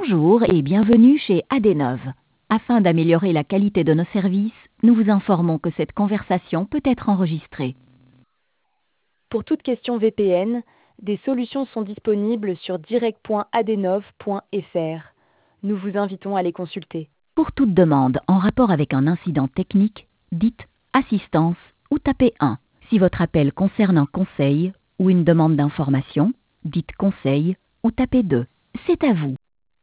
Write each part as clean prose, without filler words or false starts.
Bonjour et bienvenue chez Adenov. Afin d'améliorer la qualité de nos services, nous vous informons que cette conversation peut être enregistrée. Pour toute question VPN, des solutions sont disponibles sur direct.adenov.fr. Nous vous invitons à les consulter. Pour toute demande en rapport avec un incident technique, dites assistance ou tapez 1. Si votre appel concerne un conseil ou une demande d'information, dites conseil ou tapez 2. C'est à vous.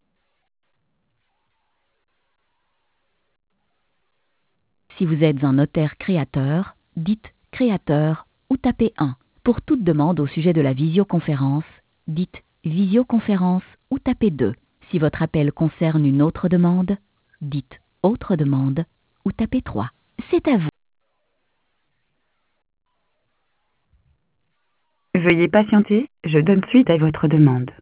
Si vous êtes un notaire créateur, dites créateur ou tapez 1. Pour toute demande au sujet de la visioconférence, dites visioconférence ou tapez 2. Si votre appel concerne une autre demande, dites autre demande ou tapez 3. C'est à vous. Veuillez patienter, je donne suite à votre demande.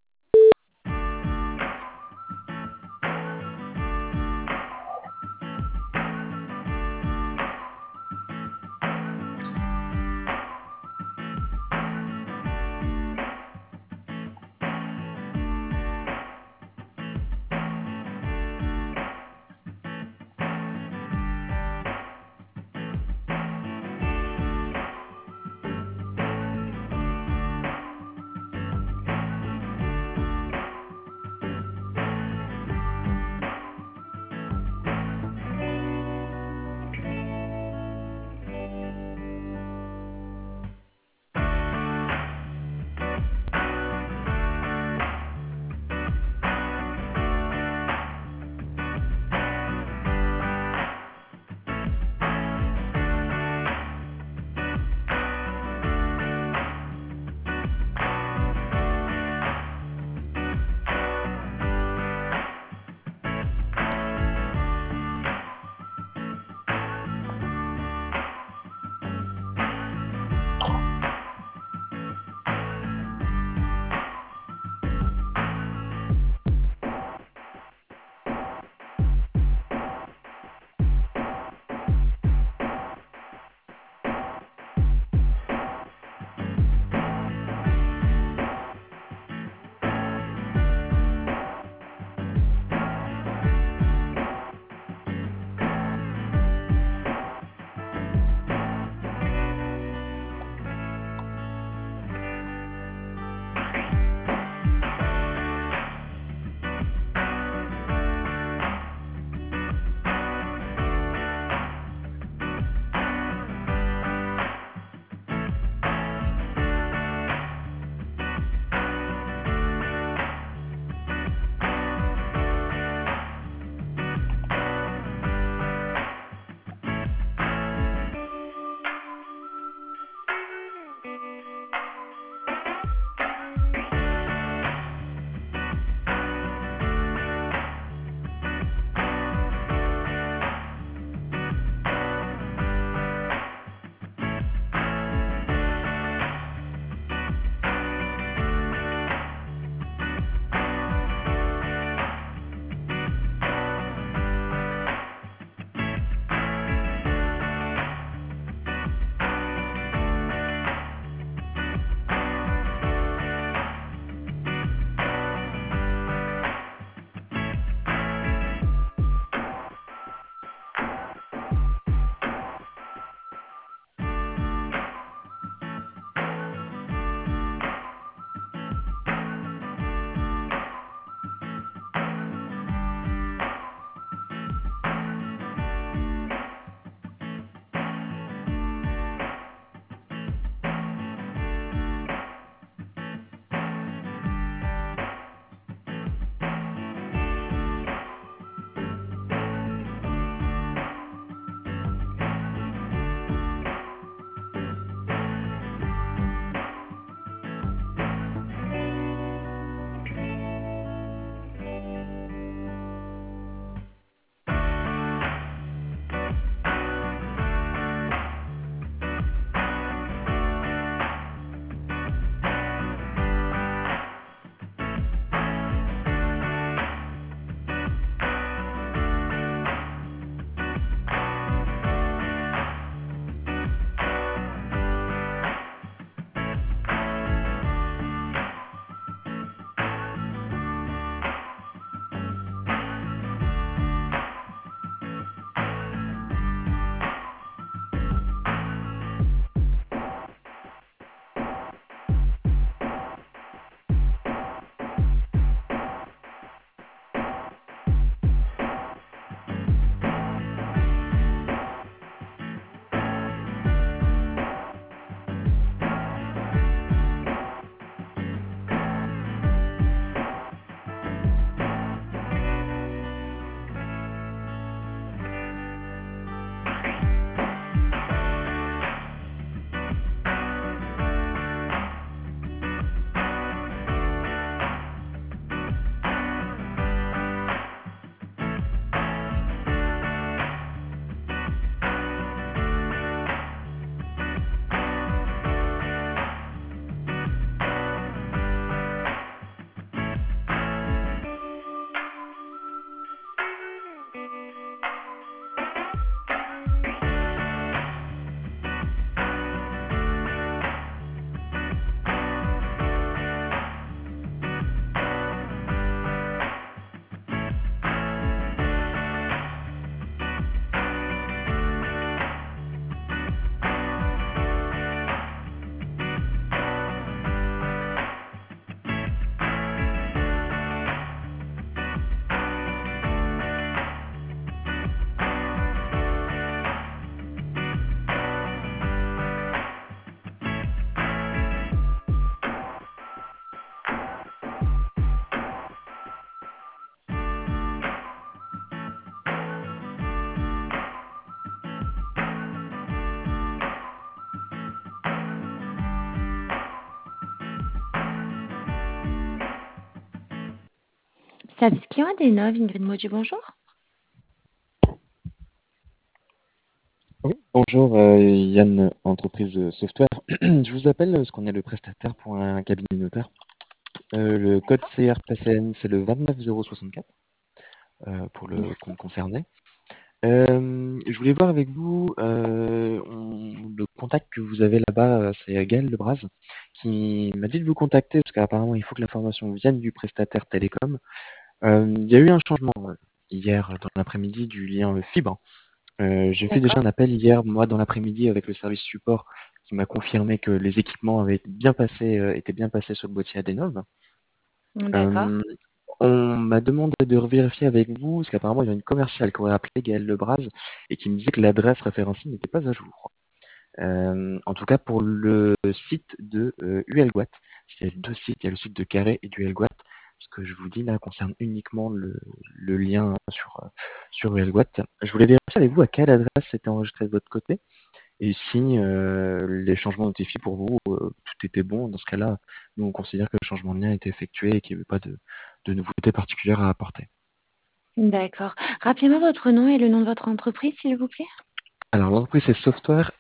Service client Adenov, Ingrid Maudieu, bonjour. Oui, bonjour Yann, entreprise software. Je vous appelle parce qu'on est le prestataire pour un cabinet notaire. Le code CRPCN, c'est le 29064 pour le compte concerné. Je voulais voir avec vous le contact que vous avez là-bas, c'est Gaël Lebras, qui m'a dit de vous contacter parce qu'apparemment il faut que l'information vienne du prestataire télécom. Il y a eu un changement hier dans l'après-midi du lien fibre. J'ai fait déjà D'accord. un appel hier, moi, dans l'après-midi, avec le service support, qui m'a confirmé que les équipements étaient bien passés sur le boîtier Adenov. D'accord. Euh, on m'a demandé de revérifier avec vous, parce qu'apparemment, il y a une commerciale qui aurait appelé Gaël Lebras et qui me disait que l'adresse référencée n'était pas à jour. En tout cas, pour le site de ULGuat, il y a deux sites, il y a le site de Carré et du ULGuat. Ce que je vous dis là concerne uniquement le lien sur ULGuat. Je voulais vérifier avec vous à quelle adresse c'était enregistré de votre côté et si les changements notifiés pour vous, tout était bon. Dans ce cas-là, nous on considère que le changement de lien a été effectué et qu'il n'y avait pas de nouveauté particulière à apporter. D'accord. Rappelez-moi votre nom et le nom de votre entreprise, s'il vous plaît. Alors l'entreprise c'est Software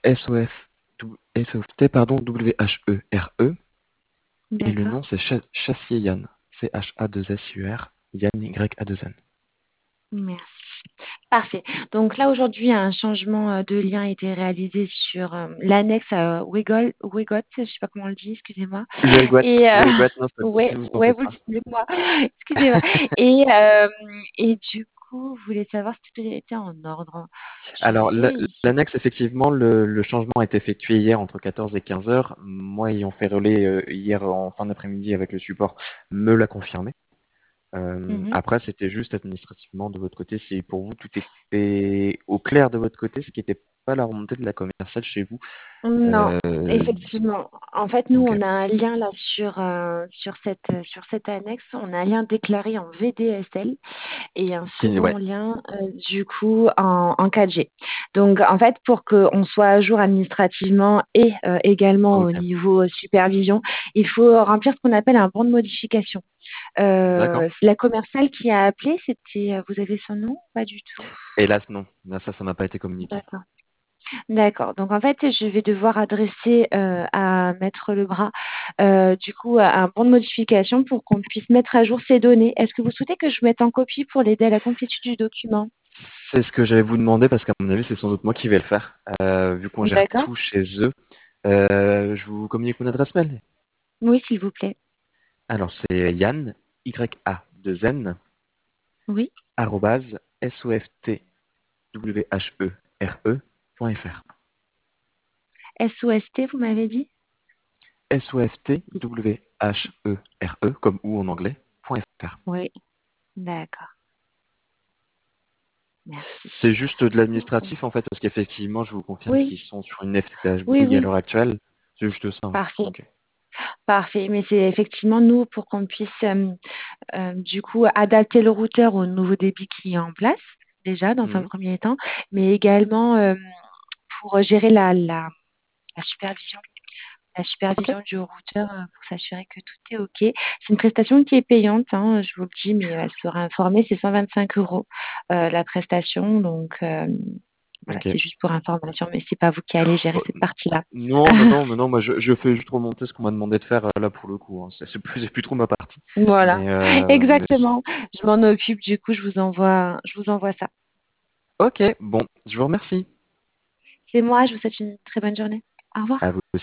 SOFT pardon WHERE et le D'accord. nom c'est Chassier Yann CHA2SUR Yann YA2N. Merci. Parfait. Donc là, aujourd'hui, un changement de lien a été réalisé sur l'annexe Wigot, je ne sais pas comment on le dit, excusez-moi. ULGuat, Et ULGuat, non, ouais, ne vous en ouais, faites vous le pas. dites mieux que moi. Excusez-moi. Et du coup, vous voulez savoir si tout était en ordre. Je Alors, vérifie. l'annexe, effectivement, le changement a été effectué hier entre 14 et 15 heures. Moi, ayant fait relais hier en fin d'après-midi avec le support, me l'a confirmé. Mhm. Après, c'était juste administrativement de votre côté. Si pour vous, tout était au clair de votre côté, ce qui n'était pas la remontée de la commerciale chez vous. Non, Euh, effectivement. En fait, nous, ok. on a un lien là sur cette annexe. On a un lien déclaré en VDSL et un second Ouais, lien, du coup, en 4G. Donc, en fait, pour qu'on soit à jour administrativement et également au ok. niveau supervision, il faut remplir ce qu'on appelle un bon de modification. D'accord. La commerciale qui a appelé, c'était, vous avez son nom? Pas du tout. Hélas, non. Là, ça m'a pas été communiqué. D'accord. D'accord. Donc en fait, je vais devoir adresser à Maître Lebras, du coup, un bon de modification pour qu'on puisse mettre à jour ces données. Est-ce que vous souhaitez que je vous mette en copie pour l'aider à la complétude du document? C'est ce que j'allais vous demander parce qu'à mon avis, c'est sans doute moi qui vais le faire, vu qu'on gère D'accord. tout chez eux. Je vous communique mon adresse mail. Oui, s'il vous plaît. Alors, c'est Yann, YA2N, Oui. arrobase, softwhere.fr. SOST, vous m'avez dit? softwhere, comme ou en anglais, .fr. Oui. D'accord. Merci. C'est juste de l'administratif en fait, parce qu'effectivement, je vous confirme Oui. qu'ils sont sur une FTTH Oui, bouille à oui. l'heure actuelle. C'est juste ça, hein. Parfait. Ok. Parfait. Mais c'est effectivement nous pour qu'on puisse du coup adapter le routeur au nouveau débit qui est en place déjà dans un Mhm. premier temps, mais également pour gérer la supervision, la Ok. supervision du routeur pour s'assurer que tout est OK. C'est une prestation qui est payante, hein, je vous le dis, mais elle sera informée, c'est 125 € la prestation. Donc voilà, Ok. c'est juste pour information, mais c'est pas vous qui allez gérer Bon, cette partie-là. non, non, non, mais non, moi je fais juste remonter ce qu'on m'a demandé de faire là pour le coup, hein. C'est plus trop ma partie. Voilà, Mais exactement. Je m'en occupe, du coup, je vous envoie ça. ok, bon, je vous remercie. C'est moi, je vous souhaite une très bonne journée. Au revoir. À vous aussi.